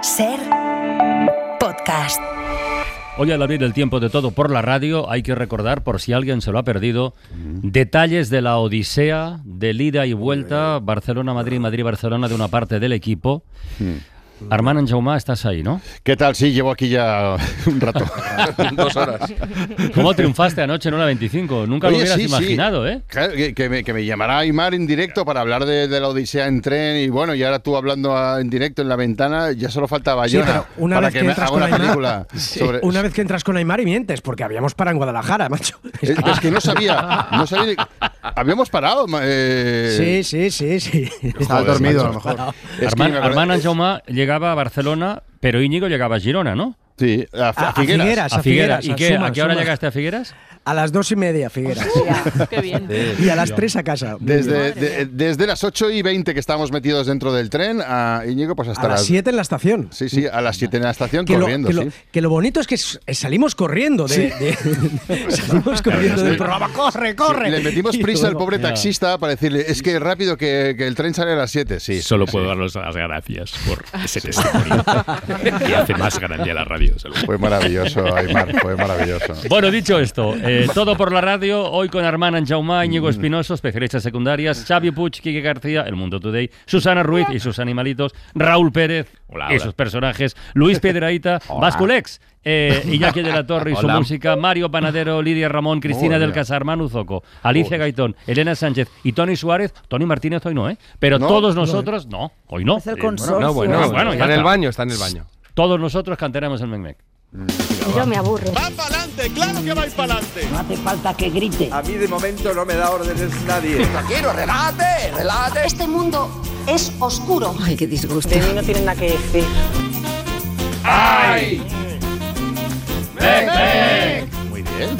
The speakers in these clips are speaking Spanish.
Ser podcast. Hoy, al abrir el tiempo de todo por la radio, hay que recordar, por si alguien se lo ha perdido, detalles de la odisea del ida y vuelta Barcelona-Madrid, Madrid-Barcelona de una parte del equipo. Armand Anjaumà, estás ahí, ¿no? ¿Qué tal? Sí, llevo aquí ya un rato. 2 horas. ¿Cómo triunfaste anoche en una 25? Nunca lo hubieras imaginado, ¿eh? Claro, que me llamará Aimar en directo para hablar de la odisea en tren y bueno, y ahora tú hablando en directo en la ventana, ya solo faltaba yo para que me haga una película. Una vez que entras con Aimar y mientes, porque habíamos parado en Guadalajara, macho. Es que no sabía. Habíamos parado. Sí. Estaba dormido, a lo mejor. Armand Anjaumà llegaba a Barcelona, pero Íñigo llegaba a Girona, ¿no? Sí, a Figueras. A Figueras. ¿Y qué? ¿A qué hora llegaste a Figueras? A las 2:30, Figueras. Qué bien. Y a las 3 a casa. Desde las 8:20 que estábamos metidos dentro del tren, a Íñigo, pues hasta a las 7 en la estación. Sí, a las 7 en la estación corriendo. Que lo bonito es que salimos corriendo salimos corriendo del programa. ¡Corre! Sí, le metimos prisa al pobre taxista para decirle, es que rápido que el tren sale a las 7. Sí, Solo puedo daros las gracias por ese testimonio que hace más grande a la radio. Fue maravilloso, Aimar, fue maravilloso. Bueno, dicho esto, todo por la radio, hoy con Armand Anjaumà, Íñigo Espinoso, especialistas secundarias, Xavi Puig, Quique García, El Mundo Today, Susana Ruiz y sus animalitos, Raúl Pérez y sus personajes, Luis Piedrahita, Basculex, Iñaki de la Torre y su música, Mario Panadero, Lidia Ramón, Cristina del Casar, Manu Zoco, Alicia Gaitón, Elena Sánchez y Tony Suárez. Tony Martínez hoy no, pero todos nosotros, hoy no. Es el consorcio. Bueno, está en el baño. Todos nosotros cantaremos el Mec-Mec. Yo me aburro. ¡Va para adelante! ¡Claro que vais para adelante! No hace falta que grite. A mí de momento no me da órdenes nadie. Tranquilo, relájate. Este mundo es oscuro. Ay, qué disgusto. De mí no tienen nada que decir. ¡Ay! ¡Mec! Muy bien.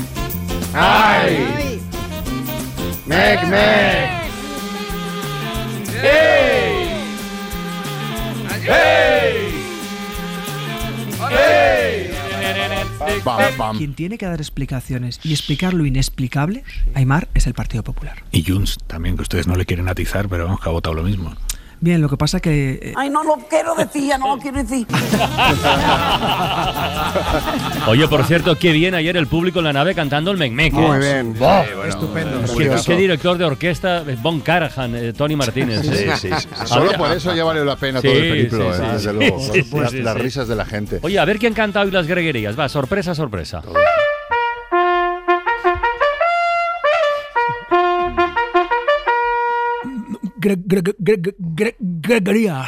¡Ay! ¡Mec! ¡Ey! ¡Ey! Quien tiene que dar explicaciones y explicar lo inexplicable, Aimar, es el Partido Popular. Y Junts también, que ustedes no le quieren atizar, pero vamos, que ha votado lo mismo. Bien, lo que pasa que... Ay, no lo quiero decir, ya no lo quiero decir. Oye, por cierto, qué bien ayer el público en la nave cantando el Mec-Mec. Muy bien. Estupendo. Qué director de orquesta, Von Karajan, Tony Martínez. Sí. Solo por eso ya valió la pena todo el periplo, desde luego. Sí. Las risas de la gente. Oye, a ver quién canta hoy las greguerías. Va, sorpresa. Gregorías.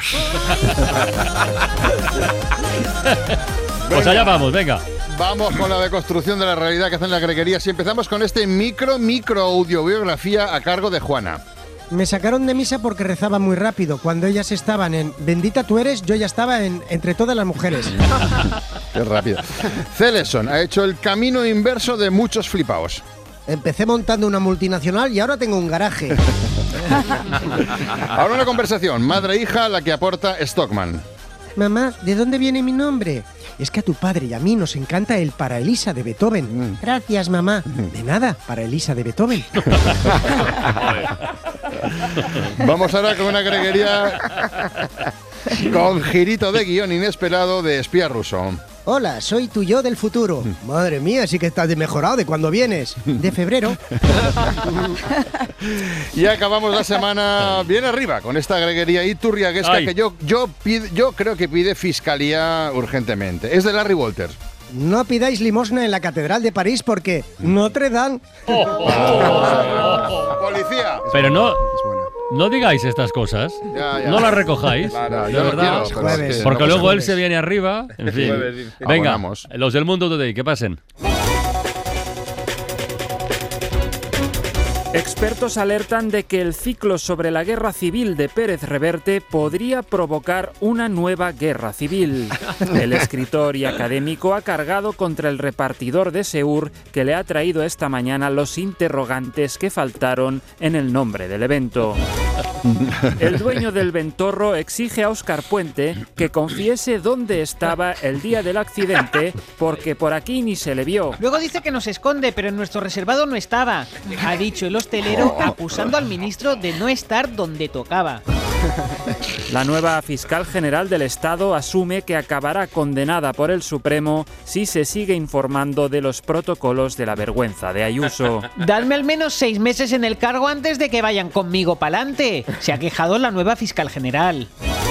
Pues allá vamos, venga. Vamos con la deconstrucción de la realidad que hacen las greguerías y empezamos con este micro audiobiografía a cargo de Juana. Me sacaron de misa porque rezaba muy rápido. Cuando ellas estaban en Bendita tú eres, yo ya estaba en Entre todas las mujeres. Qué rápido. Celeson ha hecho el camino inverso de muchos flipaos. Empecé montando una multinacional y ahora tengo un garaje. Ahora una conversación, madre e hija, la que aporta Stockman. Mamá, ¿de dónde viene mi nombre? Es que a tu padre y a mí nos encanta el Para Elisa de Beethoven. Gracias, mamá. De nada, Para Elisa de Beethoven. Vamos ahora con una greguería con girito de guión inesperado de espía ruso. Hola, soy tu yo del futuro. Madre mía, sí que estás de mejorado. ¿De cuándo vienes? De febrero. Y acabamos la semana bien arriba con esta greguería iturriaguesca que yo creo que pide fiscalía urgentemente. Es de Larry Walters. No pidáis limosna en la Catedral de París porque Notre Dame. ¡Policía! Pero no digáis estas cosas. Ya. No las recojáis. Claro, de yo verdad. no quiero, pero Porque no luego pasa él se viene arriba. En fin. Venga, Abonamos. los del Mundo Today, que pasen. Expertos alertan de que el ciclo sobre la guerra civil de Pérez Reverte podría provocar una nueva guerra civil. El escritor y académico ha cargado contra el repartidor de Seur que le ha traído esta mañana los interrogantes que faltaron en el nombre del evento. El dueño del Ventorro exige a Óscar Puente que confiese dónde estaba el día del accidente porque por aquí ni se le vio. Luego dice que nos esconde, pero en nuestro reservado no estaba. Ha dicho el hostelero acusando al ministro de no estar donde tocaba. La nueva fiscal general del Estado asume que acabará condenada por el Supremo si se sigue informando de los protocolos de la vergüenza de Ayuso. Dadme al menos 6 meses en el cargo antes de que vayan conmigo pa'lante. Se ha quejado la nueva fiscal general.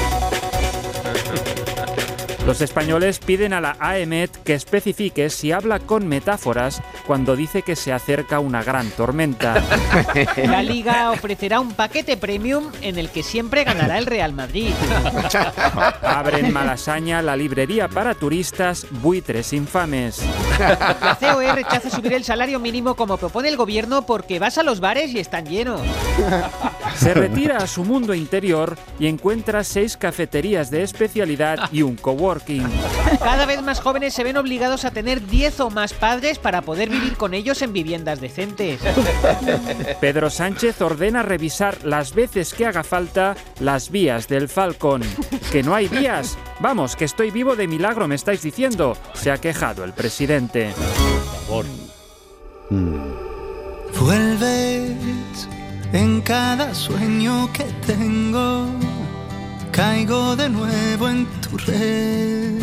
Los españoles piden a la AEMET que especifique si habla con metáforas cuando dice que se acerca una gran tormenta. La Liga ofrecerá un paquete premium en el que siempre ganará el Real Madrid. Abre en Malasaña la librería para turistas Buitres Infames. La COE rechaza subir el salario mínimo como propone el gobierno porque vas a los bares y están llenos. Se retira a su mundo interior y encuentra 6 cafeterías de especialidad y un coworking. Cada vez más jóvenes se ven obligados a tener 10 o más padres para poder vivir con ellos en viviendas decentes. Pedro Sánchez ordena revisar las veces que haga falta las vías del Falcon. ¿Que no hay vías? Vamos, que estoy vivo de milagro, me estáis diciendo. Se ha quejado el presidente. Por favor. Vuelves en cada sueño que tengo. Caigo de nuevo en tu red.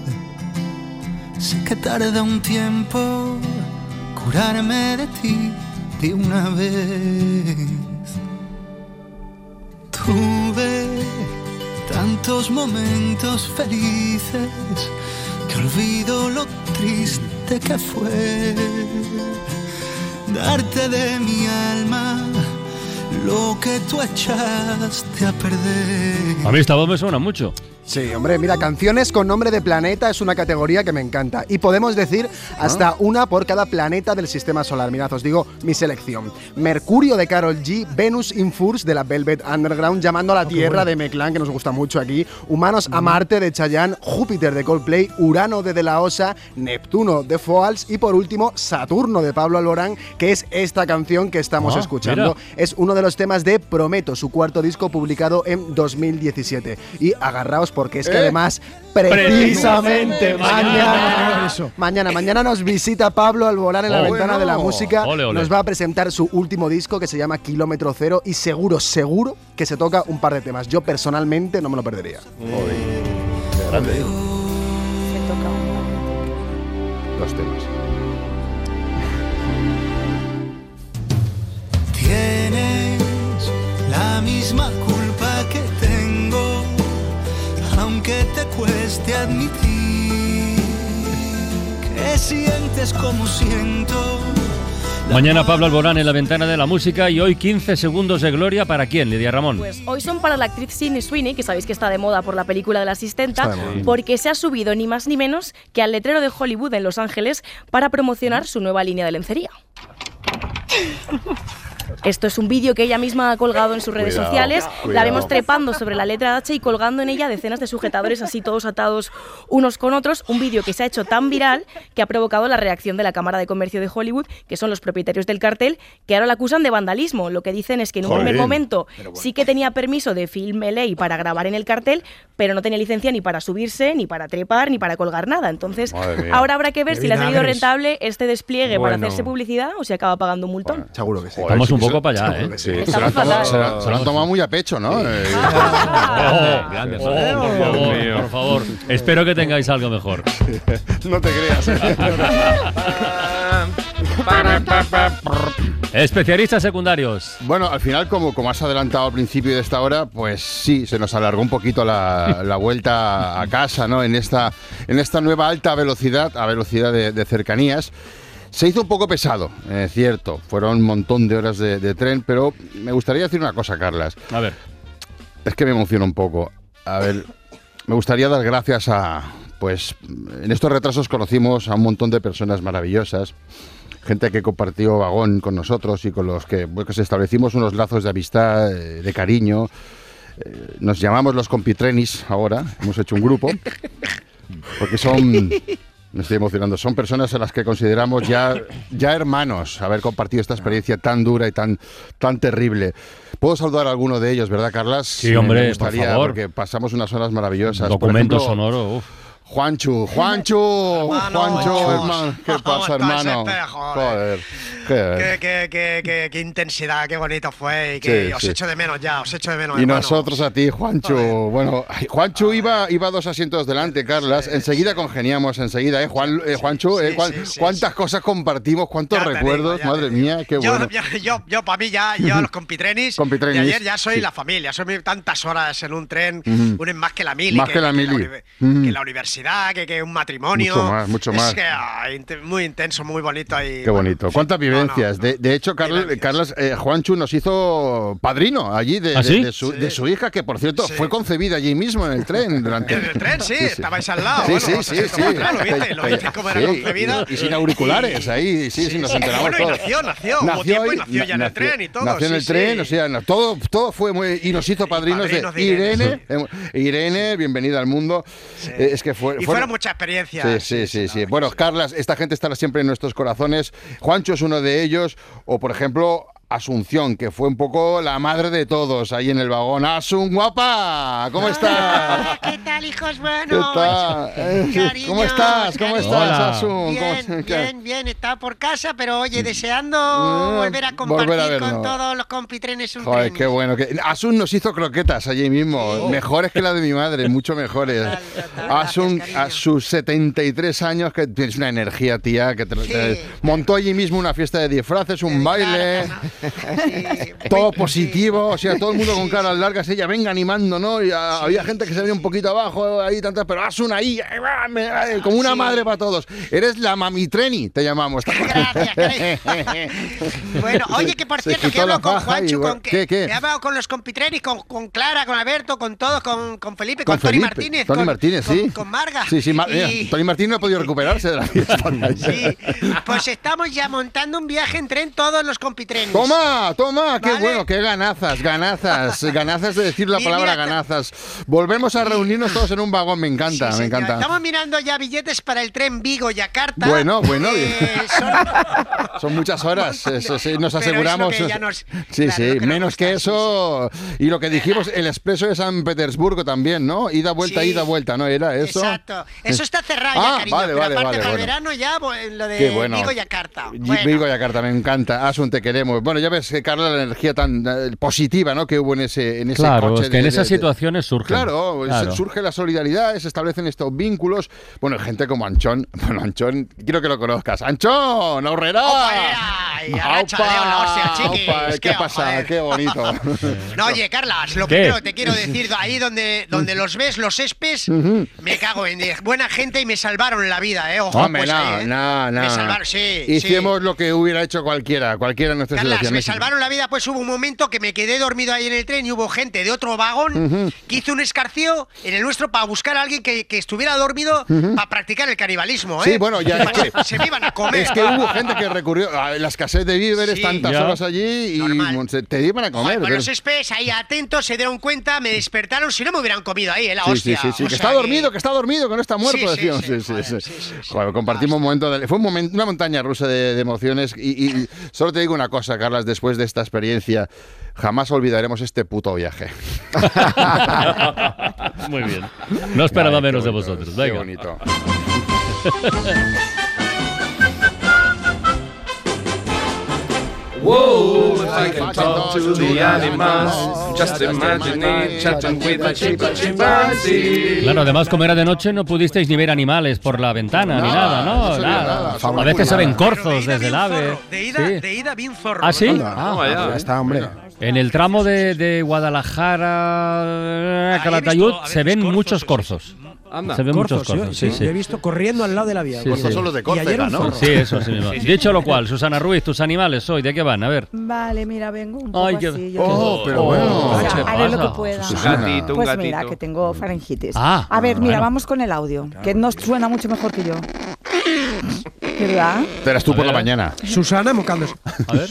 Sé que tarda un tiempo curarme de ti de una vez. Tuve tantos momentos felices que olvido lo triste que fue darte de mi alma lo que tú echaste a perder. A mí esta voz me suena mucho. Sí, hombre, mira, canciones con nombre de planeta es una categoría que me encanta. Y podemos decir hasta una por cada planeta del sistema solar. Mirad, os digo mi selección. Mercurio de Karol G, Venus in Furs de la Velvet Underground, Llamando a la Tierra de Meclán, que nos gusta mucho aquí, Humanos a Marte de Chayanne, Júpiter de Coldplay, Urano de La Osa, Neptuno de Foals y por último Saturno de Pablo Alborán, que es esta canción que estamos escuchando. Mira. Es uno de los temas de Prometo, su cuarto disco publicado en 2017. Y agarraos porque es que además precisamente mañana nos visita Pablo Alborán en la ventana de la música. Nos va a presentar su último disco que se llama Kilómetro Cero y seguro que se toca un par de temas. Yo personalmente no me lo perdería. Qué grande. Se toca. 2 temas. Tienes la misma culpa que tengo, aunque te cueste admitir que sientes como siento. Mañana Pablo Alborán en la ventana de la música y hoy 15 segundos de gloria ¿para quién, Lidia Ramón? Pues hoy son para la actriz Sydney Sweeney, que sabéis que está de moda por la película de La Asistenta, porque se ha subido ni más ni menos que al letrero de Hollywood en Los Ángeles para promocionar su nueva línea de lencería. Esto es un vídeo que ella misma ha colgado en sus redes sociales. La vemos trepando sobre la letra H y colgando en ella decenas de sujetadores así todos atados unos con otros. Un vídeo que se ha hecho tan viral que ha provocado la reacción de la Cámara de Comercio de Hollywood, que son los propietarios del cartel, que ahora la acusan de vandalismo. Lo que dicen es que en un primer momento sí que tenía permiso de Film LA para grabar en el cartel, pero no tenía licencia ni para subirse, ni para trepar, ni para colgar nada. Entonces, ahora habrá que ver si le ha salido rentable este despliegue para hacerse publicidad o si acaba pagando un multón. Seguro que sí. Estamos un poco para allá, ¿eh? Sí. Se lo han tomado muy a pecho, ¿no? Grande, por favor. Espero que tengáis algo mejor. No te creas. Especialistas secundarios. Bueno, al final, como has adelantado al principio de esta hora, pues sí, se nos alargó un poquito la vuelta a casa, ¿no? En esta nueva alta velocidad, a velocidad de cercanías. Se hizo un poco pesado, cierto. Fueron un montón de horas de tren, pero me gustaría decir una cosa, Carlas. A ver. Es que me emociona un poco. A ver, me gustaría dar gracias pues, en estos retrasos conocimos a un montón de personas maravillosas. Gente que compartió vagón con nosotros y con los que establecimos unos lazos de amistad, de cariño. Nos llamamos los compitrenis ahora. Hemos hecho un grupo. Porque son... Me estoy emocionando. Son personas a las que consideramos ya hermanos, haber compartido esta experiencia tan dura y tan terrible. Puedo saludar a alguno de ellos, ¿verdad, Carlas? Sí, hombre, me gustaría, por favor. Porque pasamos unas horas maravillosas. Documento sonoro, Juanchu, hermano. ¿Qué pasa, hermano? Joder. Qué intensidad, qué bonito fue. Y que os echo de menos ya, Y hermano. nosotros a ti, Juanchu. Joder. Bueno, Juanchu iba 2 asientos delante, Carlas. Enseguida congeniamos, Juanchu, cuántas cosas compartimos, cuántos recuerdos. Madre mía, qué bueno. Yo para mí ya, yo a los compitrenis de ayer ya soy la familia. Soy tantas horas en un tren, uno es más que la mili. Más que la mili. Que la universidad, que un matrimonio. Mucho más. Es que, muy intenso, muy bonito. Y, qué bonito. ¿Cuántas vivencias? De hecho, Carlas, Juanchu nos hizo padrino allí de su hija, que por cierto fue concebida allí mismo en el tren. En el tren, sí, estabais al lado. Sí. Lo viste cómo era concebida. Y sin auriculares, ahí, sí, nos enteramos todos. Nació, hubo tiempo y nació ya en el tren y todo. Nació en el tren, o sea, todo fue muy... Y nos hizo padrinos de Irene. Irene, bienvenida al mundo. Es que fueron muchas experiencias. Sí. Bueno, Carlas, esta gente estará siempre en nuestros corazones. Juancho es uno de ellos. O, por ejemplo, Asunción, que fue un poco la madre de todos ahí en el vagón. ¡Asun, guapa! ¿Cómo estás? ¿Qué tal, hijos buenos? ¿Cómo estás? Hola. Asun? Bien. Estaba por casa, pero oye, deseando volver a compartir con todos los compitrenes un Joder, tren. qué bueno. Asun nos hizo croquetas allí mismo. Mejores que la de mi madre, mucho mejores. Asun, a sus 73 años, que tienes una energía, tía, que te montó allí mismo una fiesta de disfraces, un baile... todo positivo, o sea, todo el mundo con caras largas, ella venga animando, ¿no? Y había gente que se venía un poquito abajo, ahí tantas, pero Asun ahí, como una madre para todos. Eres la mamitreni, te llamamos. Gracias. Bueno, oye, que por cierto, que hablo con Juancho, ¿Qué? He hablado con los compitrenis, con Clara, con Alberto, con todos, con Felipe, con Tony Martínez. Tony Martínez, sí. Con Marga. Sí, Tony Martínez no ha podido recuperarse de la fiesta. Sí, pues estamos ya montando un viaje en tren todos los compitrenis. Toma, qué bueno, qué ganazas de decir la palabra ganazas. Volvemos a reunirnos todos en un vagón, me encanta. Estamos mirando ya billetes para el tren Vigo-Yakarta. Bueno, son muchas horas, nos aseguramos. Menos que eso. Y lo que dijimos, el expreso de San Petersburgo también, ¿no? Ida, vuelta, ¿no? ¿Era eso? Exacto. Eso está cerrado ya, cariño. Vale, aparte para el verano ya, lo de Vigo-Yakarta. Vigo-Yakarta, me encanta. Asun, te queremos. Bueno, ya ves, Carla, la energía tan positiva, ¿no, que hubo en ese claro, coche. Es que en esas situaciones surge. Claro, surge la solidaridad, se establecen estos vínculos. Bueno, gente como Anchón. Bueno, Anchón, quiero que lo conozcas. ¡Anchón! ¡Aurrera! ¿Qué pasa? ¡Qué bonito! No, oye, Carlas, lo primero te quiero decir, ahí donde los ves, los espes, me cago en buena gente y me salvaron la vida, ojo. Hombre, pues me salvaron, sí. Hicimos lo que hubiera hecho cualquiera en nuestras Carlas, me salvaron la vida, pues hubo un momento que me quedé dormido ahí en el tren y hubo gente de otro vagón que hizo un escarceo en el nuestro para buscar a alguien que estuviera dormido para practicar el canibalismo, Sí, bueno, ya es que se me iban a comer. Es que hubo gente que recurrió a la escasez de víveres, tantas horas allí y te iban a comer. Pues los espes ahí atentos se dieron cuenta, me despertaron, si no me hubieran comido ahí, la hostia. Sí, que está dormido, que no está muerto, decíamos. Joder, compartimos un momento, fue una montaña rusa de emociones y solo te digo una cosa, Carlas, después de esta experiencia, jamás olvidaremos este puto viaje. Muy bien. No esperaba menos de vosotros. Venga. Qué bonito. Whoa, if I can talk to the animals, just imagine it, chatting with a chimpanzee. Claro, además, como era de noche, no pudisteis ni ver animales por la ventana, ni nada, ¿no? Nada. A veces se ven corzos desde el ave. De ida vi un zorro. ¿Ah, sí? Ya está, hombre. En el tramo de Guadalajara a Calatayud se ven muchos corzos. Anda. Se ven muchos corzos, sí. Yo he visto corriendo al lado de la vía. Corzos son los de Córcega, ¿no? Sí, eso sí mismo. Dicho lo cual, Susana Ruiz, tus animales hoy, ¿de qué van? A ver. Vale, mira, vengo un poco así. Pero bueno. O sea, haré lo que pueda. Un gatito, pues mira, que tengo faringitis. A ver, mira, vamos con el audio, que nos suena mucho mejor que yo. ¿Verdad? Te eras tú por la mañana. Susana mocándose. A ver.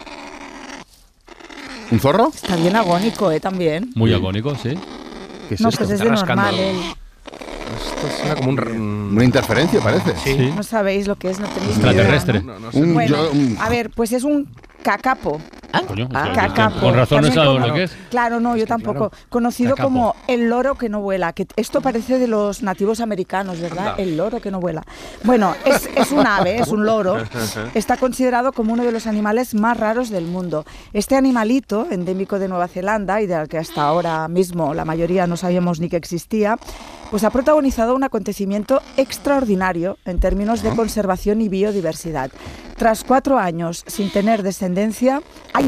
¿Un zorro? Está bien agónico, también. Muy agónico, sí. ¿Qué es no, esto? pues es de normal, Esto suena como una interferencia, parece. Sí. No sabéis lo que es, no tenéis extraterrestre. idea, ¿no? A ver, pues es un cacapo. Cacapo. Con razón no sabemos También lo que es. Claro, no, yo tampoco. Conocido Cacapo. como el loro que no vuela, que esto parece de los nativos americanos, ¿verdad? Anda. El loro que no vuela. Bueno, es un ave, es un loro. Está considerado como uno de los animales más raros del mundo. Este animalito, endémico de Nueva Zelanda y del que hasta ahora mismo la mayoría no sabíamos ni que existía, pues ha protagonizado un acontecimiento extraordinario en términos de conservación y biodiversidad. Tras 4 años sin tener descendencia, hay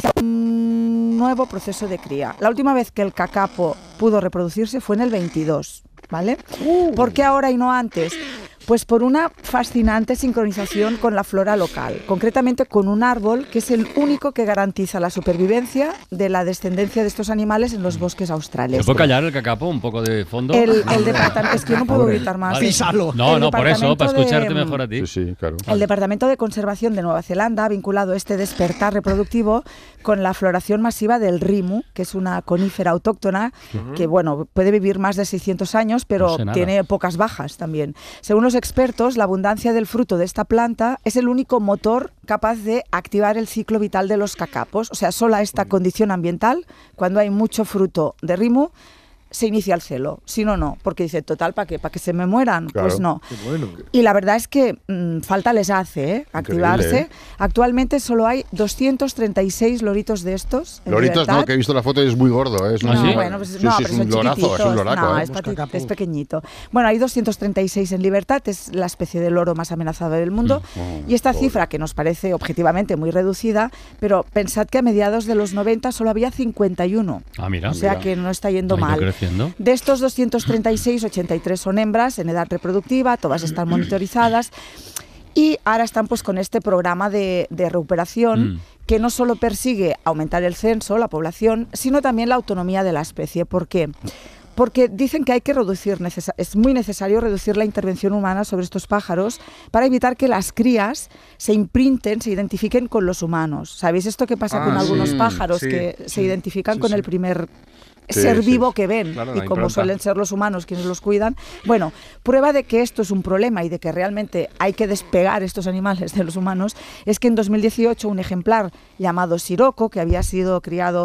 un nuevo proceso de cría. La última vez que el cacapo pudo reproducirse fue en el 22, ¿vale? ¿Por qué ahora y no antes? Pues por una fascinante sincronización con la flora local, concretamente con un árbol que es el único que garantiza la supervivencia de la descendencia de estos animales en los bosques australes. ¿Se puede callar el cacapo un poco de fondo? El departamento, es que yo no puedo gritar más. Vale. No, por eso, para escucharte mejor a ti. Sí, claro. El Departamento de Conservación de Nueva Zelanda ha vinculado este despertar reproductivo con la floración masiva del rimu, que es una conífera autóctona que, bueno, puede vivir más de 600 años, pero No sé nada. tiene pocas bajas también. Según los expertos, la abundancia del fruto de esta planta es el único motor capaz de activar el ciclo vital de los cacapos. O sea, solo a esta condición ambiental, cuando hay mucho fruto de rimu, se inicia el celo. Si no, no. Porque dice, total, ¿para qué? ¿Para que se me mueran? Claro. Pues no. Qué bueno. Y la verdad es que falta les hace, activarse. Increíble, ¿eh? Actualmente solo hay 236 loritos de estos. en Loritos libertad. no, que he visto la foto y es muy gordo. Es No, un, bueno, pues, sí, no, sí, pero es son un lorazo, chiquititos. es un loraco. No, ¿eh? es pequeñito. Bueno, hay 236 en libertad, es la especie de loro más amenazada del mundo. Y esta cifra, que nos parece objetivamente muy reducida, pero pensad que a mediados de los 90 solo había 51. Ah, mira. O sea mira. que no está yendo Ha ido mal. creciendo. De estos 236, 83 son hembras en edad reproductiva, todas están monitorizadas y ahora están pues con este programa de recuperación que no solo persigue aumentar el censo, la población, sino también la autonomía de la especie. ¿Por qué? Porque dicen que hay que es muy necesario reducir la intervención humana sobre estos pájaros para evitar que las crías se imprinten, se identifiquen con los humanos. ¿Sabéis esto que pasa con algunos pájaros que se identifican con el primer ser vivo que ven? Claro, y la como impronta. suelen ser los humanos quienes los cuidan. Bueno, prueba de que esto es un problema y de que realmente hay que despegar estos animales de los humanos es que en 2018 un ejemplar llamado Siroco, que había sido criado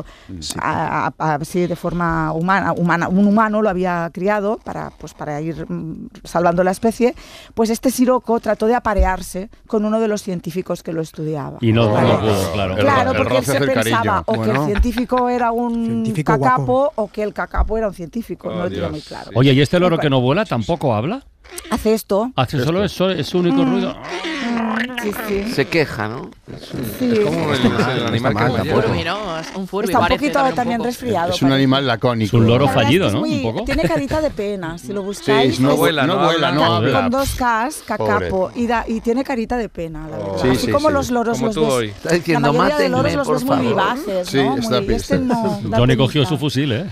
así de forma humana, un humano lo había criado para ir salvando la especie, pues este Siroco trató de aparearse con uno de los científicos que lo estudiaba. Y no, ¿Vale? no pudo, claro. Claro, El porque él roce se hace el pensaba cariño. o que el científico era un Científico cacapo guapo. o que el cacapo era un científico, no lo tenía Dios. muy claro. Oye, ¿y este loro que no vuela tampoco habla? Hace esto. Hace solo eso, es su único ruido. Sí, sí. Se queja, ¿no? Sí. Es como el animal que muelle. Furby, ¿no? Es un Furby, Está un parece poquito también poco. resfriado. Es un animal lacónico. Es un loro La verdad es fallido, que es ¿no? muy- Un poco. Tiene carita de pena, si lo buscáis. Sí, no es- vuela, no habla. Con 2 Ks, cacapo, y tiene carita de pena, la verdad. Sí, Así sí, como sí. los loros Como los tú ves. hoy. Está diciendo, la mayoría de loros mátenme, los por ves muy favor. vivaces, Sí, ¿no? está Muy, este no, da Johnny penita. cogió su fusil, ¿eh?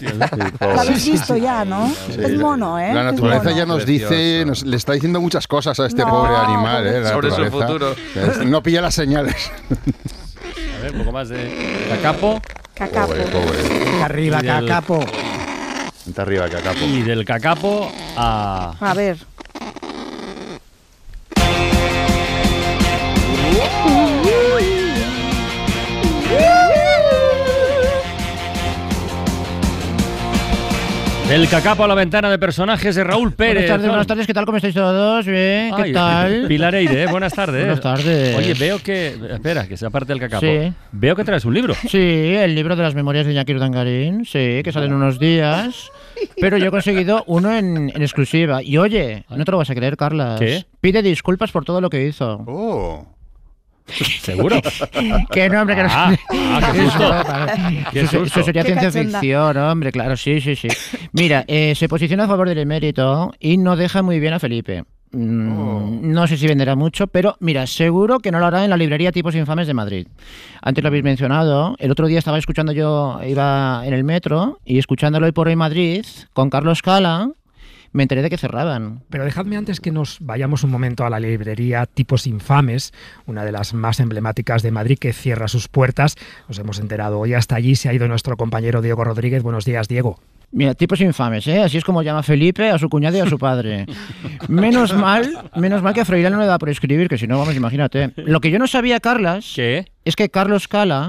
Lo habéis visto ya, ¿no? Es mono, ¿eh? La Es naturaleza mono. ya nos dice, le está diciendo muchas cosas a este No, pobre animal, ¿eh? La Sobre su naturaleza. futuro. No pilla las señales. A ver, un poco más de cacapo. Cacapo. Pobre. Arriba, Y del- cacapo. Está arriba, cacapo. Y del cacapo a... A ver. Del cacapo a la ventana de personajes de Raúl Pérez. Buenas tardes, ¿qué tal? ¿Cómo estáis todos? Bien, ¿qué Ay, tal? Pilar Eire, buenas tardes. Buenas tardes. Oye, veo que... Espera, que se aparte del cacapo. Sí. Veo que traes un libro. Sí, el libro de las memorias de Iñaki Urdangarín, sí, que sale en unos días. Pero yo he conseguido uno en exclusiva. Y oye, no te lo vas a creer, Carlas. ¿Qué? Pide disculpas por todo lo que hizo. Oh. ¿Seguro? Que no, hombre, que no. qué susto. Qué Eso susto. sería Qué ciencia cachonda. ficción, hombre, claro, sí. Mira, se posiciona a favor del emérito y no deja muy bien a Felipe. No sé si venderá mucho, pero mira, seguro que no lo hará en la librería Tipos Infames de Madrid. Antes lo habéis mencionado, el otro día estaba escuchando iba en el metro y escuchándolo hoy por hoy Madrid con Carlos Cala, me enteré de que cerraban. Pero dejadme antes que nos vayamos un momento a la librería Tipos Infames, una de las más emblemáticas de Madrid que cierra sus puertas. Nos hemos enterado hoy, hasta allí se ha ido nuestro compañero Diego Rodríguez. Buenos días, Diego. Mira, Tipos Infames, ¿eh? Así es como llama Felipe a su cuñado y a su padre. Menos mal que a Froilán no le da por escribir, que si no, vamos, imagínate. Lo que yo no sabía, Carlas, ¿Qué? es que Carlos Cala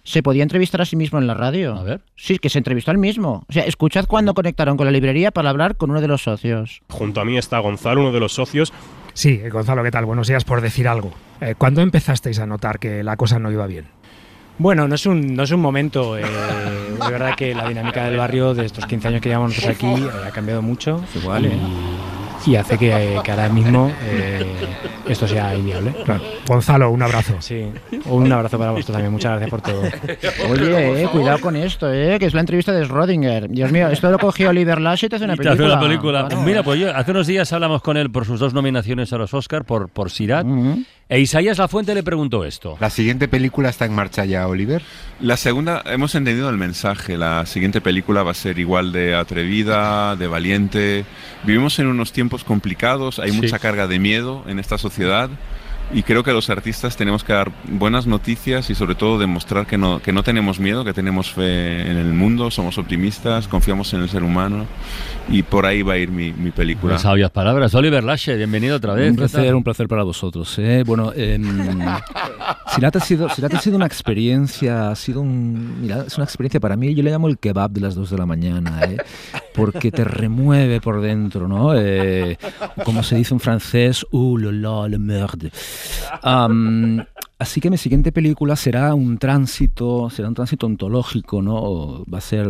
se podía entrevistar a sí mismo en la radio. A ver. Sí, que se entrevistó al mismo. O sea, escuchad cuando conectaron con la librería para hablar con uno de los socios. Junto a mí está Gonzalo, uno de los socios. Sí, Gonzalo, ¿qué tal? Buenos días, por decir algo. ¿Cuándo empezasteis a notar que la cosa no iba bien? Bueno, no es un momento. De verdad que la dinámica del barrio de estos 15 años que llevamos nosotros aquí ha cambiado mucho. Igual, y hace que ahora mismo esto sea inviable. Claro. Gonzalo, un abrazo. Sí, un abrazo para vosotros también. Muchas gracias por todo. Oye, cuidado con esto, que es la entrevista de Schrödinger. Dios mío, esto lo cogió Oliver Lash y te hace una película. Te hace una película. Claro. Mira, pues hace unos días hablamos con él por sus 2 nominaciones a los Oscar por Sirat. E Isaías Lafuente le preguntó esto. ¿La siguiente película está en marcha ya, Oliver? La segunda, hemos entendido el mensaje. La siguiente película va a ser igual de atrevida, de valiente. Vivimos en unos tiempos complicados, hay mucha carga de miedo en esta sociedad. Y creo que los artistas tenemos que dar buenas noticias y sobre todo demostrar que no tenemos miedo, que tenemos fe en el mundo, somos optimistas, confiamos en el ser humano y por ahí va a ir mi película. Las sabias palabras. Oliver Lache, bienvenido otra vez. Un placer para vosotros. Bueno, Sirat ha sido una experiencia, es una experiencia para mí, yo le llamo el kebab de las 2 de la mañana, porque te remueve por dentro, ¿no? Como se dice en francés, la merde. Así que mi siguiente película será un tránsito ontológico, ¿no? Va a ser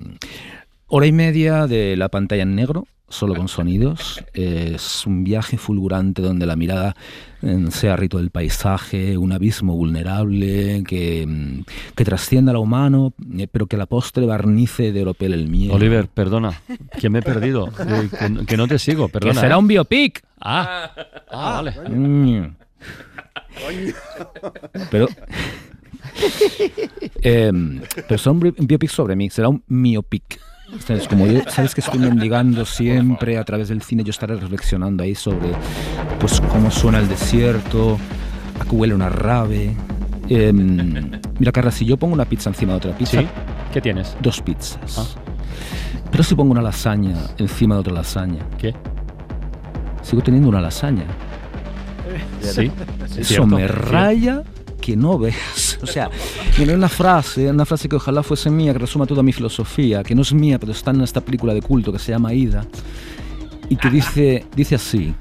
1:30 de la pantalla en negro, solo con sonidos. Es un viaje fulgurante donde la mirada sea rito del paisaje, un abismo vulnerable que trascienda a lo humano, pero que a la postre barnice de oropel el miedo. Oliver, perdona, que me he perdido, que no te sigo, perdona. Que será un biopic. Vale. Pero será un biopic sobre mí, será un miopic. Entonces, como yo, sabes que estoy mendigando siempre a través del cine, yo estaré reflexionando ahí sobre pues cómo suena el desierto, a qué huele una rave. Mira, Carla, si yo pongo una pizza encima de otra pizza, ¿sí? ¿Qué tienes? 2 pizzas. Pero si pongo una lasaña encima de otra lasaña, ¿qué? Sigo teniendo una lasaña. Sí. Eso me raya que no ves. O sea, mira, una frase que ojalá fuese mía, que resuma toda mi filosofía, que no es mía, pero está en esta película de culto que se llama Aida, y que dice así.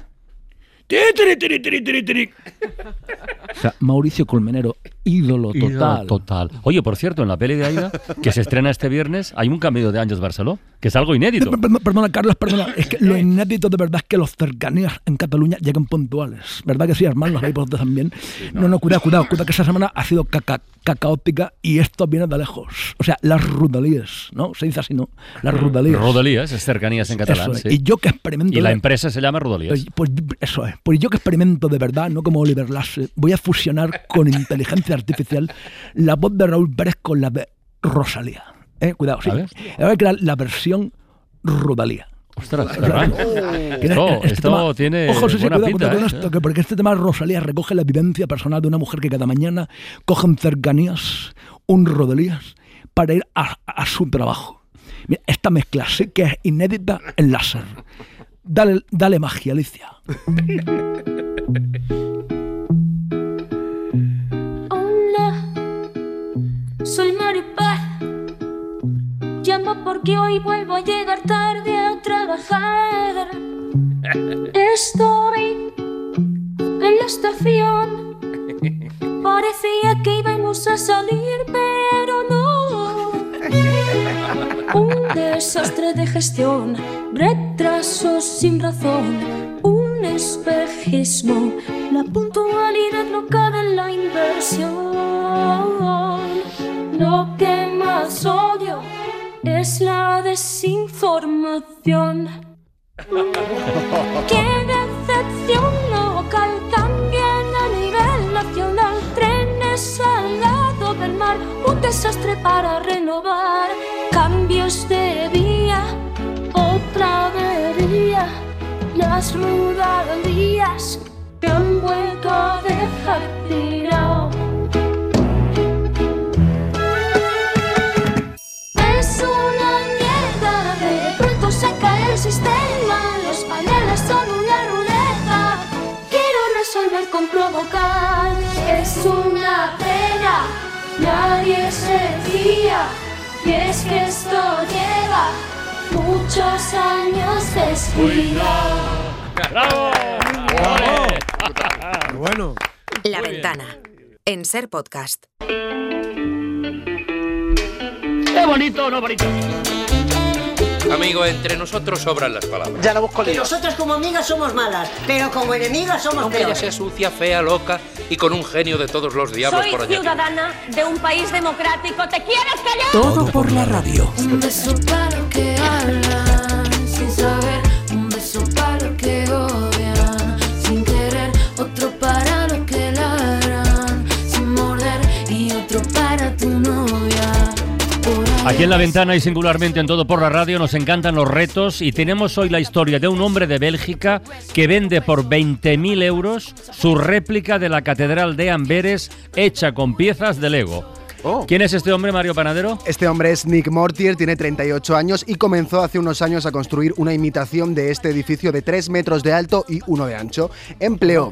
O sea, Mauricio Colmenero, ídolo total. Oye, por cierto, en la peli de Aida, que se estrena este viernes, hay un cameo de Àngels Barceló, que es algo inédito. Perdona, Carlos, es que lo inédito de verdad es que los cercanías en Cataluña llegan puntuales. ¿Verdad que sí, hermanos? Ahí por también. Sí, no, cuidado, que esa semana ha sido caótica y esto viene de lejos. O sea, las rodalías, ¿no? Se dice así, ¿no? Las rodalías. Rodalías, es cercanías en catalán. Eso es. Sí. Y yo que experimento... Y la empresa se llama Rodalías. Pues eso es. Pues yo que experimento de verdad, no como Oliver Lash, voy a fusionar con inteligencia artificial la voz de Raúl Pérez con la de Rosalía. Cuidado, sí. Voy a crear la versión Rodalía. Ostras, esto tiene buena pinta, porque este tema de Rosalía recoge la vivencia personal de una mujer que cada mañana coge en cercanías un Rodalías para ir a su trabajo. Mira, esta mezcla sí que es inédita en láser. Dale magia, Alicia. Hola, soy Maripaz. Llamo porque hoy vuelvo a llegar tarde a trabajar. Estoy en la estación. Parecía que íbamos a salir, pero no. Un desastre de gestión, retrasos sin razón, un espejismo, la puntualidad locada en la inversión. Lo que más odio es la desinformación. ¡Qué decepción local! También a nivel nacional, trenes al lado del mar, un desastre para renovar. Cambios de vía, otra avería, las rodalías te han vuelto a dejar tirado. El sistema, los paneles son una ruleta. Quiero resolver con provocar. Es una pena, nadie se fía. Y es que esto lleva muchos años descuidado. ¡Bravo! Bueno. La Ventana, en Ser Podcast. ¡Qué bonito, no bonito! Amigo, entre nosotros sobran las palabras. Ya no busco líos. Nosotras como amigas somos malas, pero como enemigas somos Aunque ella peores. sea sucia, fea, loca y con un genio de todos los diablos por Soy añadir. ciudadana de un país democrático. ¿Te quieres callar? Todo por la radio. Un beso para los que hablan sin saber, un beso para los que odian sin querer, otro para los que ladran sin morder y otro para tu novia. Aquí en La Ventana y singularmente en Todo por la Radio nos encantan los retos y tenemos hoy la historia de un hombre de Bélgica que vende por 20.000 euros su réplica de la Catedral de Amberes hecha con piezas de Lego. ¿Quién es este hombre, Mario Panadero? Este hombre es Nick Mortier, tiene 38 años y comenzó hace unos años a construir una imitación de este edificio de 3 metros de alto y 1 de ancho. Empleó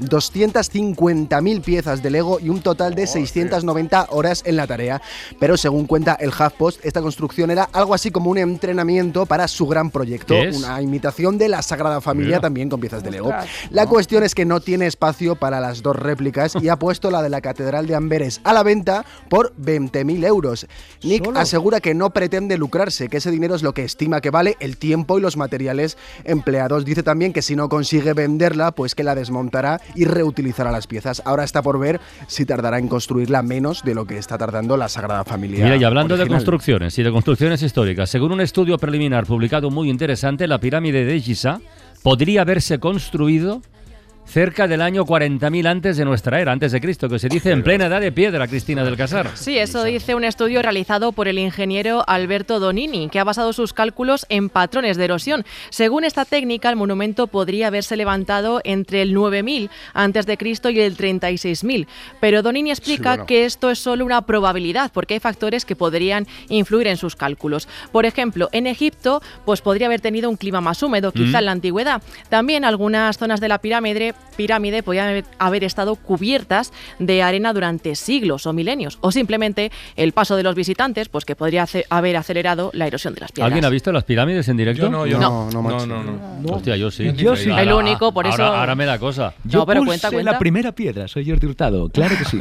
250.000 piezas de Lego y un total de 690 horas en la tarea. Pero según cuenta el HuffPost, esta construcción era algo así como un entrenamiento para su gran proyecto, una imitación de la Sagrada Familia también con piezas de Lego. La cuestión es que no tiene espacio para las dos réplicas y ha puesto la de la Catedral de Amberes a la venta por 20.000 euros. Nick asegura que no pretende lucrarse, que ese dinero es lo que estima que vale el tiempo y los materiales empleados. Dice también que si no consigue venderla, pues que la desmontará y reutilizará las piezas. Ahora está por ver si tardará en construirla menos de lo que está tardando la Sagrada Familia. Mira, y hablando original. de construcciones y de construcciones históricas, según un estudio preliminar publicado muy interesante, la pirámide de Giza podría haberse construido cerca del año 40.000 antes de nuestra era, antes de Cristo, que se dice en plena edad de piedra, Cristina del Casar. Sí, eso dice un estudio realizado por el ingeniero Alberto Donini, que ha basado sus cálculos en patrones de erosión. Según esta técnica, el monumento podría haberse levantado entre el 9.000 antes de Cristo y el 36.000. Pero Donini explica que esto es solo una probabilidad, porque hay factores que podrían influir en sus cálculos. Por ejemplo, en Egipto, pues podría haber tenido un clima más húmedo, quizá en la antigüedad. También algunas zonas de la pirámide podían haber estado cubiertas de arena durante siglos o milenios, o simplemente el paso de los visitantes, pues que podría haber acelerado la erosión de las piedras. ¿Alguien ha visto las pirámides en directo? Yo no. Hostia, yo sí. Yo sí. El único, por eso. Ahora me da cosa. No, pero pulsé cuenta. la primera piedra, soy Jordi Hurtado, claro que sí.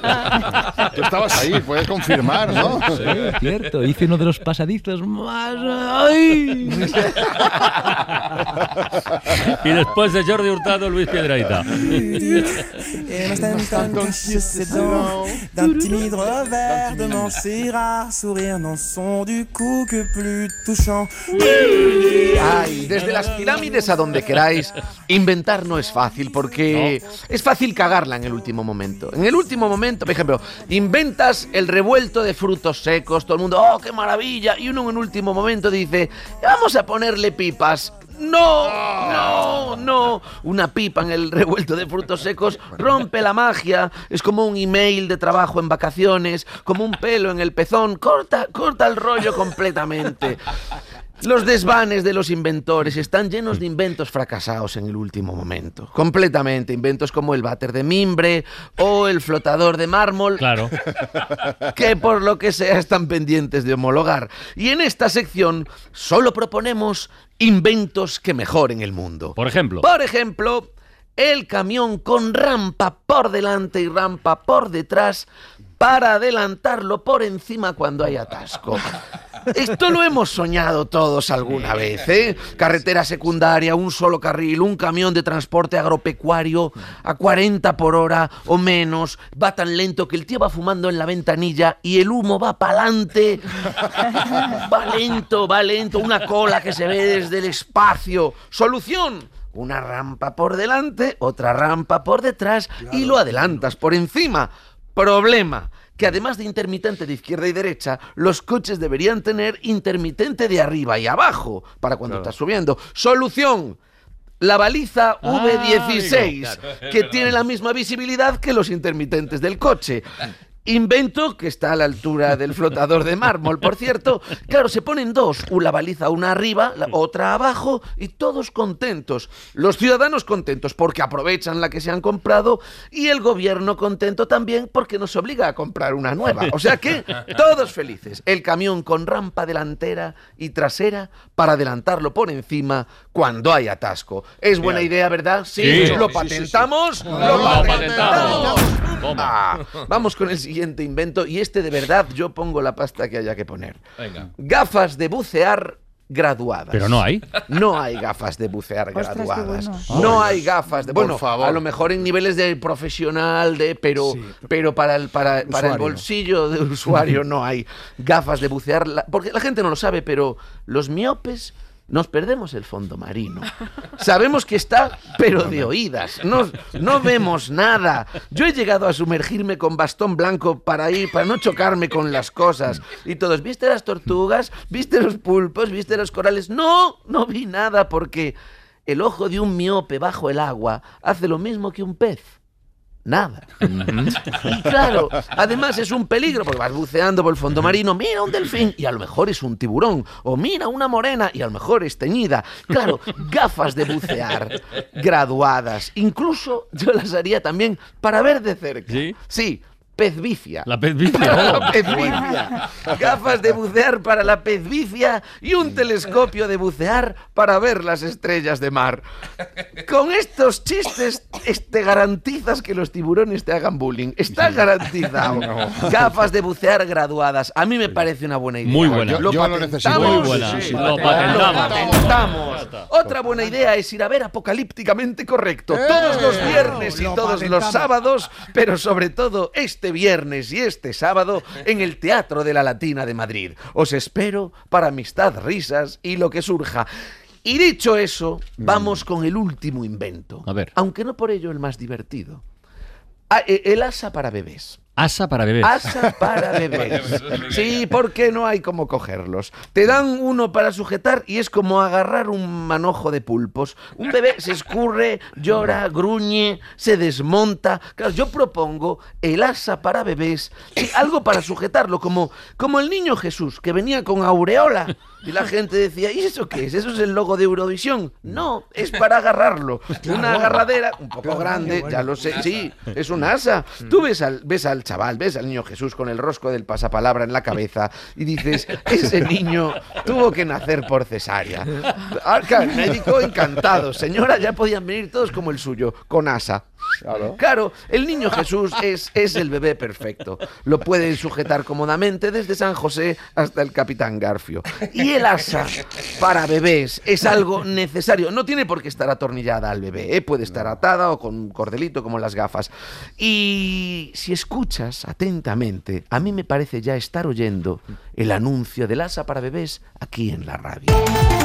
Tú estabas ahí, puedes confirmar, ¿no? Sí, cierto, hice uno de los pasadizos más... ¡Ay! Y después de Jordi Hurtado, Luis Piedrahita. Et l'instant caché ses dents d'un timide revers de manche rare sourire dans son du coup que plus touchant. Ay, desde las pirámides a donde queráis, inventar no es fácil porque es fácil cagarla en el último momento. En el último momento, por ejemplo, inventas el revuelto de frutos secos, todo el mundo, ¡oh, qué maravilla! Y uno en el último momento dice, vamos a ponerle pipas. No. Una pipa en el revuelto de frutos secos rompe la magia. Es como un email de trabajo en vacaciones, como un pelo en el pezón. Corta el rollo completamente. Los desvanes de los inventores están llenos de inventos fracasados en el último momento. Completamente. Inventos como el váter de mimbre o el flotador de mármol. Claro. Que por lo que sea están pendientes de homologar. Y en esta sección solo proponemos inventos que mejoren el mundo. Por ejemplo, el camión con rampa por delante y rampa por detrás para adelantarlo por encima cuando hay atasco. Esto lo hemos soñado todos alguna vez, ¿eh? Carretera secundaria, un solo carril, un camión de transporte agropecuario a 40 por hora o menos, va tan lento que el tío va fumando en la ventanilla y el humo va pa'lante. Va lento, una cola que se ve desde el espacio. Solución: una rampa por delante, otra rampa por detrás y lo adelantas por encima. Problema: que además de intermitente de izquierda y derecha, los coches deberían tener intermitente de arriba y abajo para cuando estás subiendo. Solución: la baliza V16, que tiene la misma visibilidad que los intermitentes del coche. Invento que está a la altura del flotador de mármol, por cierto. Claro, se ponen dos, la baliza una arriba, la otra abajo, y todos contentos. Los ciudadanos contentos porque aprovechan la que se han comprado y el gobierno contento también porque nos obliga a comprar una nueva. O sea que todos felices. El camión con rampa delantera y trasera para adelantarlo por encima cuando hay atasco. Es buena idea, ¿verdad? Sí, lo patentamos. Sí. Lo patentamos. Vamos con el siguiente invento, y este de verdad yo pongo la pasta que haya que poner. Venga. Gafas de bucear graduadas. Pero no hay. No hay gafas de bucear graduadas. bueno. No hay gafas de... Bueno, Por favor. a lo mejor en niveles de profesional, pero para el bolsillo de usuario no hay gafas de bucear. Porque la gente no lo sabe, pero los miopes nos perdemos el fondo marino. Sabemos que está, pero de oídas. No vemos nada. Yo he llegado a sumergirme con bastón blanco para no chocarme con las cosas. Y todos, ¿viste las tortugas? ¿Viste los pulpos? ¿Viste los corales? No vi nada, porque el ojo de un miope bajo el agua hace lo mismo que un pez. Nada. Y claro, además es un peligro porque vas buceando por el fondo marino, mira un delfín y a lo mejor es un tiburón, o mira una morena y a lo mejor es teñida. Claro, gafas de bucear graduadas. Incluso yo las haría también para ver de cerca. Sí. Pezvicia. La pezvicia. La pezvicia. Gafas de bucear para la pezvicia y un telescopio de bucear para ver las estrellas de mar. Con estos chistes te garantizas que los tiburones te hagan bullying. Está garantizado. Gafas de bucear graduadas. A mí me parece una buena idea. Muy buena. Yo lo necesito. Muy buena. Sí. Lo patentamos. Otra buena idea es ir a ver Apocalípticamente Correcto. Todos los viernes y todos los sábados, pero sobre todo este viernes y este sábado en el Teatro de la Latina de Madrid. Os espero para amistad, risas y lo que surja. Y dicho eso, vamos con el último invento. A ver. Aunque no por ello el más divertido. El asa para bebés. Asa para bebés. Asa para bebés. Sí, porque no hay cómo cogerlos. Te dan uno para sujetar y es como agarrar un manojo de pulpos. Un bebé se escurre, llora, gruñe, se desmonta. Claro, yo propongo el asa para bebés, sí, algo para sujetarlo, como el niño Jesús, que venía con aureola. Y la gente decía, ¿y eso qué es? ¿Eso es el logo de Eurovisión? No, es para agarrarlo. Una agarradera un poco grande, ya lo sé. Sí, es un asa. Tú ves al chaval, ves al niño Jesús con el rosco del pasapalabra en la cabeza y dices, ese niño tuvo que nacer por cesárea. El médico encantado. Señora, ya podían venir todos como el suyo, con asa. Claro, el niño Jesús es el bebé perfecto. Lo pueden sujetar cómodamente desde San José hasta el Capitán Garfio. Y el asa para bebés es algo necesario. No tiene por qué estar atornillada al bebé, puede estar atada o con un cordelito como las gafas. Y si escuchas atentamente, a mí me parece ya estar oyendo el anuncio del asa para bebés aquí en la radio.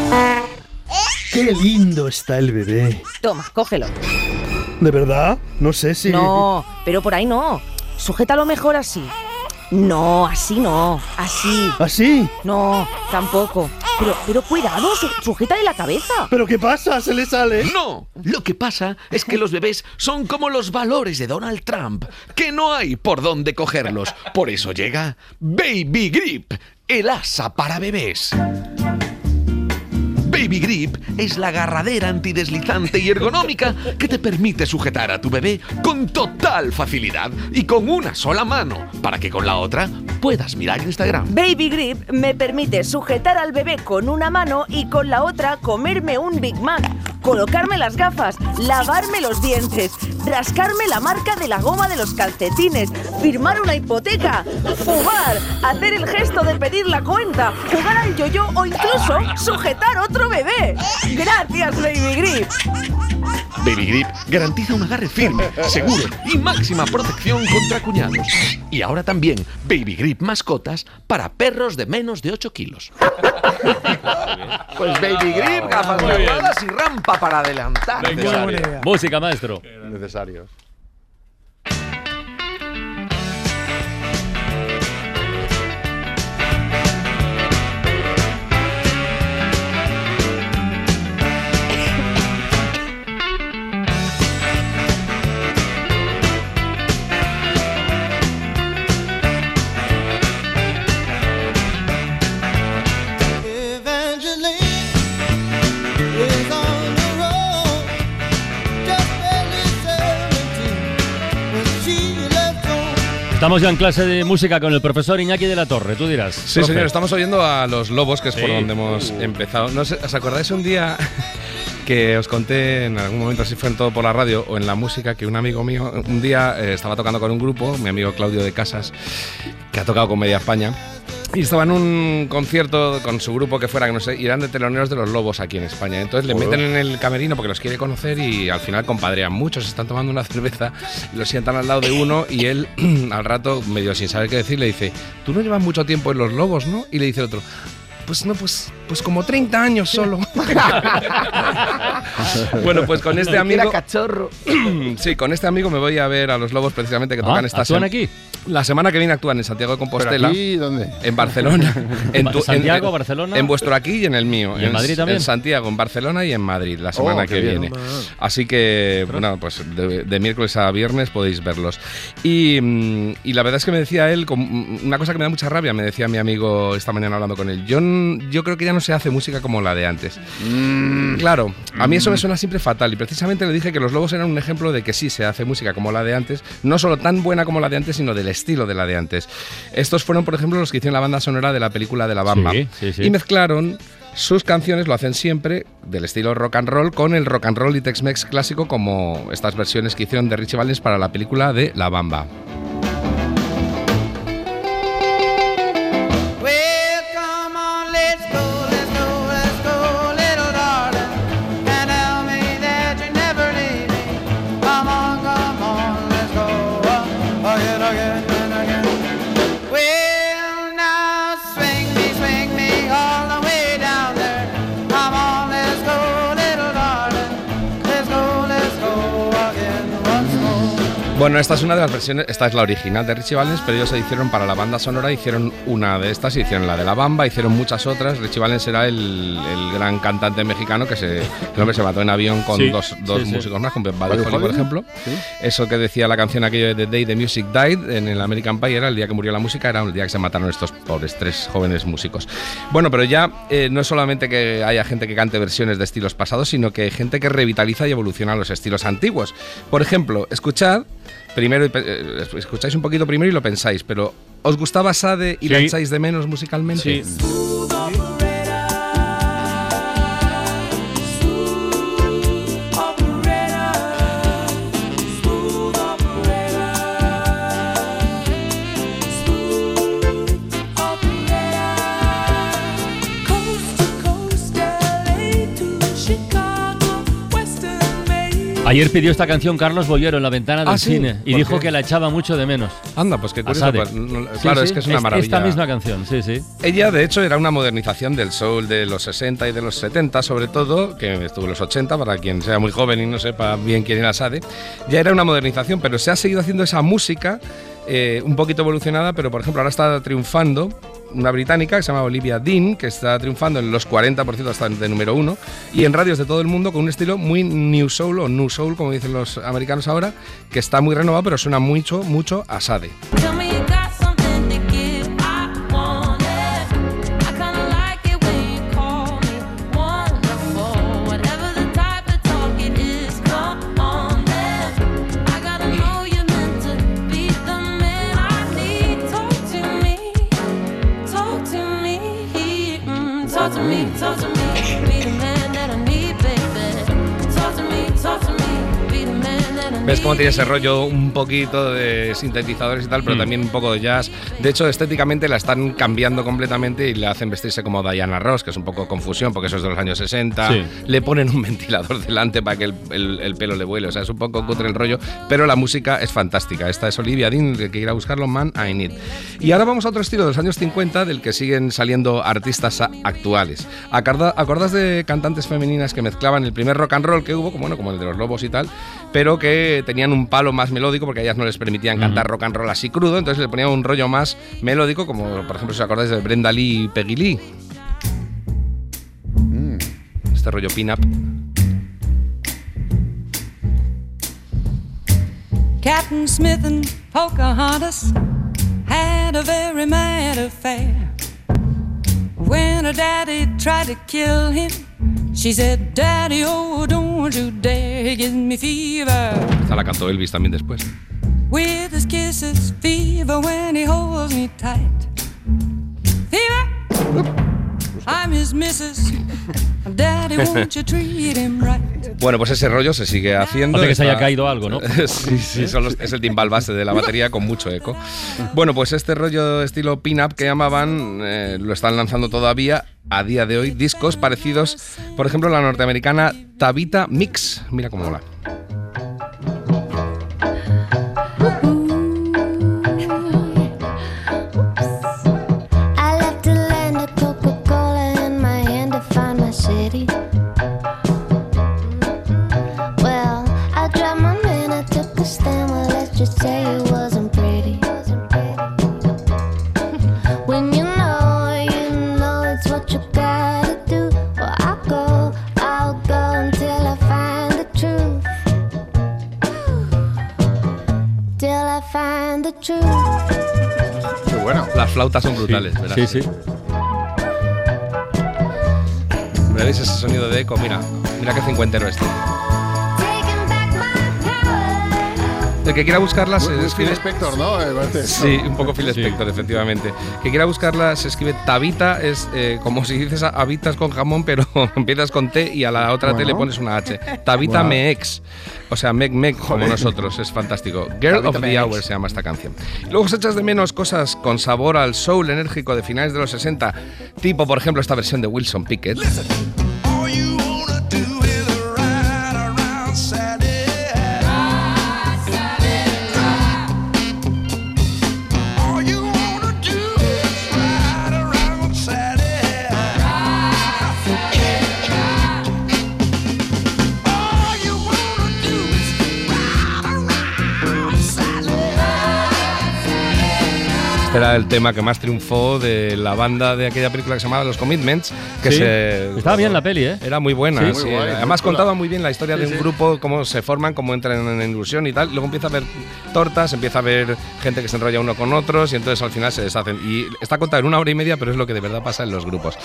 ¡Qué lindo está el bebé! Toma, cógelo. ¿De verdad? No sé si... No, pero por ahí no. Sujétalo mejor así. No, así no. Así. ¿Así? No, tampoco. Pero cuidado, sujétale la cabeza. ¿Pero qué pasa? ¿Se le sale? No, lo que pasa es que los bebés son como los valores de Donald Trump, que no hay por dónde cogerlos. Por eso llega Baby Grip, el asa para bebés. Baby Grip es la agarradera antideslizante y ergonómica que te permite sujetar a tu bebé con total facilidad y con una sola mano, para que con la otra puedas mirar Instagram. Baby Grip me permite sujetar al bebé con una mano y con la otra comerme un Big Mac, colocarme las gafas, lavarme los dientes, rascarme la marca de la goma de los calcetines, firmar una hipoteca, fumar, hacer el gesto de pedir la cuenta, jugar al yo-yo o incluso sujetar otro bebé. ¡Gracias, Baby Grip! Baby Grip garantiza un agarre firme, seguro y máxima protección contra cuñados. Y ahora también Baby Grip mascotas para perros de menos de 8 kilos. Pues Baby Grip, gafas graduadas y rampa para adelantar. Música, maestro. Necesarios. Estamos ya en clase de música con el profesor Iñaki de la Torre, tú dirás. Sí, profe. señor, estamos oyendo a Los Lobos, que es por donde hemos empezado. No sé, ¿os acordáis un día que os conté en algún momento, si fue en Todo por la Radio o en la música, que un amigo mío un día estaba tocando con un grupo, mi amigo Claudio de Casas, que ha tocado con Media España, y estaba en un concierto con su grupo que fuera, que no sé, y eran de teloneros de Los Lobos aquí en España. Entonces le meten en el camerino porque los quiere conocer y al final compadrean mucho, se están tomando una cerveza, y lo sientan al lado de uno y él al rato, medio sin saber qué decir, le dice: tú no llevas mucho tiempo en Los Lobos, ¿no? Y le dice el otro: pues no, pues como 30 años solo. Bueno, pues con este amigo... Era cachorro. Sí, con este amigo me voy a ver a Los Lobos precisamente, que tocan esta ¿actúan aquí? La semana que viene actúan en Santiago de Compostela. ¿Pero aquí dónde? En Barcelona. Santiago, Barcelona. En vuestro aquí y en el mío. ¿Y en Madrid también? En Santiago, en Barcelona y en Madrid, la semana que viene. Así que, bueno, pues de miércoles a viernes podéis verlos. Y la verdad es que me decía él, una cosa que me da mucha rabia, me decía mi amigo esta mañana hablando con él: yo creo que ya no se hace música como la de antes. Claro, a mí eso me suena siempre fatal, y precisamente le dije que Los Lobos eran un ejemplo de que sí se hace música como la de antes, no solo tan buena como la de antes, sino del estilo de la de antes. Estos fueron, por ejemplo, los que hicieron la banda sonora de la película de La Bamba. Sí. Y mezclaron sus canciones, lo hacen siempre del estilo rock and roll, con el rock and roll y Tex-Mex clásico, como estas versiones que hicieron de Richie Valens para la película de La Bamba. Bueno, esta es una de las versiones, esta es la original de Richie Valens, pero ellos se hicieron para la banda sonora, hicieron una de estas, hicieron la de La Bamba, hicieron muchas otras. Richie Valens era el gran cantante mexicano que el hombre se mató en avión con dos músicos más, con Buddy Holly, por ejemplo. ¿Sí? Eso que decía la canción aquello de The Day the Music Died en el American Pie, era el día que murió la música, era el día que se mataron estos pobres 3 jóvenes músicos. Bueno, pero ya no es solamente que haya gente que cante versiones de estilos pasados, sino que hay gente que revitaliza y evoluciona los estilos antiguos. Por ejemplo, escucháis un poquito primero y lo pensáis, pero ¿os gustaba Sade y la echáis de menos musicalmente? Sí. Ayer pidió esta canción Carlos Bollero en la ventana del cine y dijo que la echaba mucho de menos. Anda, pues qué curioso. Pues, claro, es que es una maravilla. Esta misma canción, sí. Ella, de hecho, era una modernización del soul de los 60 y de los 70, sobre todo, que estuvo en los 80, para quien sea muy joven y no sepa bien quién era Sade. Ya era una modernización, pero se ha seguido haciendo esa música un poquito evolucionada, pero por ejemplo ahora está triunfando una británica que se llama Olivia Dean, que está triunfando en los 40% hasta de número 1 y en radios de todo el mundo con un estilo muy new soul o new soul, como dicen los americanos ahora, que está muy renovado, pero suena mucho a Sade. ¿Ves cómo tiene ese rollo un poquito de sintetizadores y tal, pero también un poco de jazz? De hecho, estéticamente la están cambiando completamente y le hacen vestirse como Diana Ross, que es un poco confusión porque eso es de los años 60. Sí. Le ponen un ventilador delante para que el pelo le vuele. O sea, es un poco cutre el rollo, pero la música es fantástica. Esta es Olivia Dean, que quiera buscarlo, Man I Need. Y ahora vamos a otro estilo de los años 50 del que siguen saliendo artistas actuales. ¿Acordás de cantantes femeninas que mezclaban el primer rock and roll que hubo, como el de Los Lobos y tal, pero que tenían un palo más melódico porque a ellas no les permitían cantar rock and roll así crudo, entonces le ponían un rollo más melódico, como por ejemplo si os acordáis de Brenda Lee y Peggy Lee. Este rollo pin-up. Captain Smith and Pocahontas had a very mad affair. When her daddy tried to kill him, she said, Daddy, oh, don't you dare give me fever. Esta la cantó Elvis también después. with his kisses, fever when he holds me tight. Fever, I'm his missus. Daddy, won't you treat him right? Bueno, pues ese rollo se sigue haciendo. Parece que se haya caído algo, ¿no? Sí, es el timbal base de la batería con mucho eco. Bueno, pues este rollo estilo pin-up que llamaban, lo están lanzando todavía a día de hoy, discos parecidos, por ejemplo, la norteamericana Tabitha Mix. Mira cómo mola. Qué bueno. Las flautas son brutales, ¿verdad? Sí, sí. ¿Veis ese sonido de eco? Mira qué cincuentero este. El que quiera buscarlas se escribe... Phil Spector, ¿no? Sí, un poco Phil Spector, efectivamente. Que quiera buscarlas se escribe Tabitha, es como si dices habitas con jamón, pero empiezas con T y a la otra T le pones una H. Tabitha Mex. O sea, Meg, como nosotros, es fantástico. Girl of the Hour se llama esta canción. Y luego se echas de menos cosas con sabor al soul enérgico de finales de los 60, tipo, por ejemplo, esta versión de Wilson Pickett. Era el tema que más triunfó de la banda de aquella película que se llamaba Los Commitments. Que sí, estaba bien la peli, ¿eh? Era muy buena. Sí, sí. muy guay, Además contaba muy bien la historia de un grupo, cómo se forman, cómo entran en ilusión y tal. Luego empieza a haber tortas, empieza a haber gente que se enrolla uno con otros y entonces al final se deshacen. Y está contado en 1 hora y media, pero es lo que de verdad pasa en los grupos.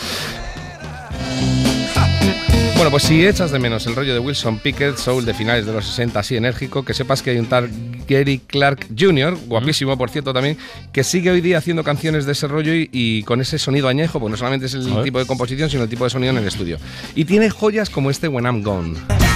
Bueno, pues si echas de menos el rollo de Wilson Pickett, soul de finales de los 60, así enérgico, que sepas que hay un tal Gary Clark Jr., guapísimo por cierto también, que sigue hoy día haciendo canciones de ese rollo y con ese sonido añejo, pues no solamente es el tipo de composición, sino el tipo de sonido en el estudio. Y tiene joyas como este When I'm Gone.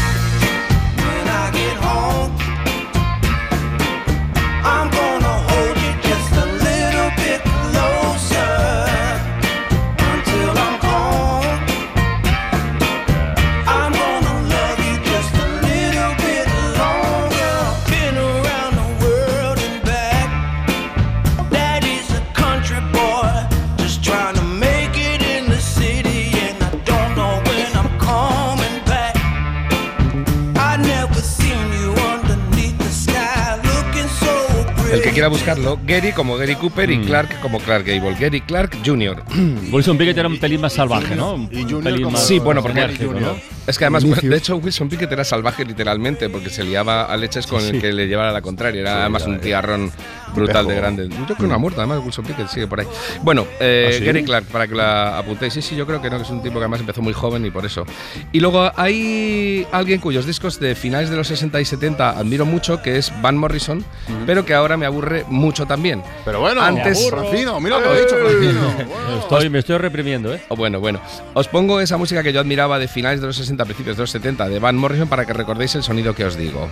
El que quiera buscarlo, Gary como Gary Cooper y Clark como Clark Gable. Gary Clark Jr. Wilson Pickett era un pelín más salvaje, ¿no? Y Junior pelín como más sí, bueno, porque enérgico, ¿no? Es que además, de hecho, Wilson Pickett era salvaje literalmente porque se liaba a leches con el que le llevara la contraria. Era además un tiarrón brutal de grande. Yo creo que no ha muerto, además Wilson Pickett sigue por ahí. Bueno, ¿sí? Gary Clark, para que la apuntéis. Sí, yo creo que no, que es un tipo que además empezó muy joven y por eso. Y luego hay alguien cuyos discos de finales de los 60 y 70 admiro mucho, que es Van Morrison, pero que ahora me aburre mucho también. Pero bueno, antes, Francino, mira lo que he dicho, Francino. Bueno. Me estoy reprimiendo, ¿eh? Bueno. Os pongo esa música que yo admiraba de finales de los 60, principios de los 70, de Van Morrison, para que recordéis el sonido que os digo.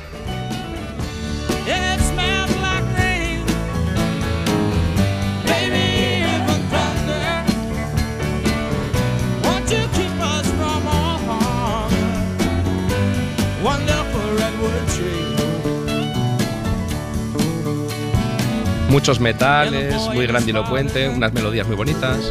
Muchos metales, muy grandilocuente, unas melodías muy bonitas.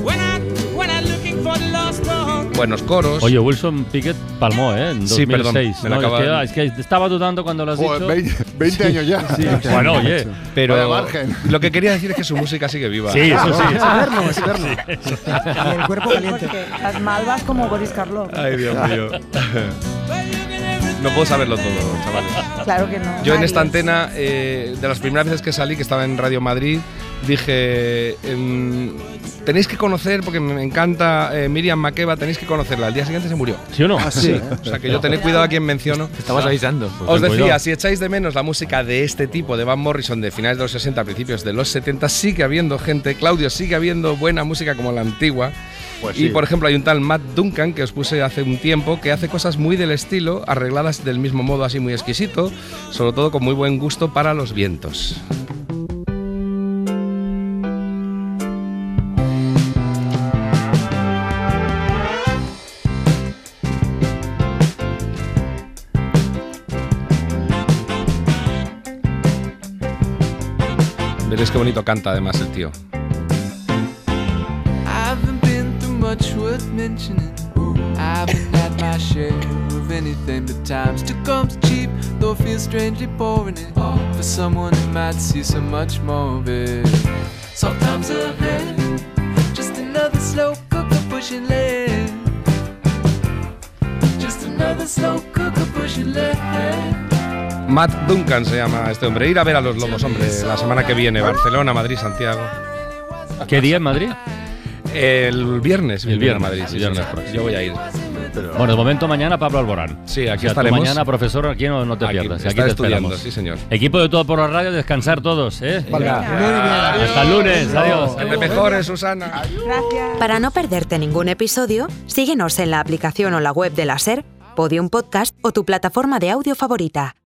Buenos coros. Oye, Wilson Pickett palmó, ¿eh? En 2006. Sí, perdón, me no, acaba... es que estaba dudando cuando lo has dicho. 20 años ya. Sí, bueno, oye. Pero lo que quería decir es que su música sigue viva. Sí, eso sí. Es eterno. Y el cuerpo caliente. Las malvas como Boris Karloff. Ay, Dios mío. No puedo saberlo todo, chavales. Claro que no. Yo en esta antena, de las primeras veces que salí, que estaba en Radio Madrid, dije, tenéis que conocer, porque me encanta Miriam Makeba, tenéis que conocerla. Al día siguiente se murió. ¿Sí o no? Ah, sí. O sea, que yo tened cuidado a quien menciono. Estabas avisando. Os decía, si echáis de menos la música de este tipo, de Van Morrison, de finales de los 60, principios de los 70, sigue habiendo gente, Claudio, sigue habiendo buena música como la antigua. Pues y sí. por ejemplo hay un tal Matt Duncan que os puse hace un tiempo que hace cosas muy del estilo, arregladas del mismo modo así muy exquisito, sobre todo con muy buen gusto para los vientos. Veréis qué bonito canta además el tío. Much worth mentioning. I've been at my share of anything, but times to come's cheap, though I feel strangely pouring it for someone who might see so much more of it. Sometimes ahead, just another slow cooker pushing lead. Just another slow cooker pushing lead. Matt Duncan se llama este hombre. Ir a ver a los Lobos, hombre, la semana que viene. Barcelona, Madrid, Santiago. ¿Qué día en Madrid? El viernes. El viernes, a Madrid. Sí, viernes señor. próximo. Yo voy a ir. Bueno, de momento mañana Pablo Alborán. Sí, aquí o sea, estaremos. Tú mañana, profesor, aquí no te Aquí, pierdas. Aquí estaré te estudiando, esperamos. sí, señor. Equipo de Todo por la Radio, descansar todos, ¿eh? Vale. Hasta el lunes, adiós. Te mejores, Susana. Gracias. Para no perderte ningún episodio, síguenos en la aplicación o la web de la SER, Podium Podcast o tu plataforma de audio favorita.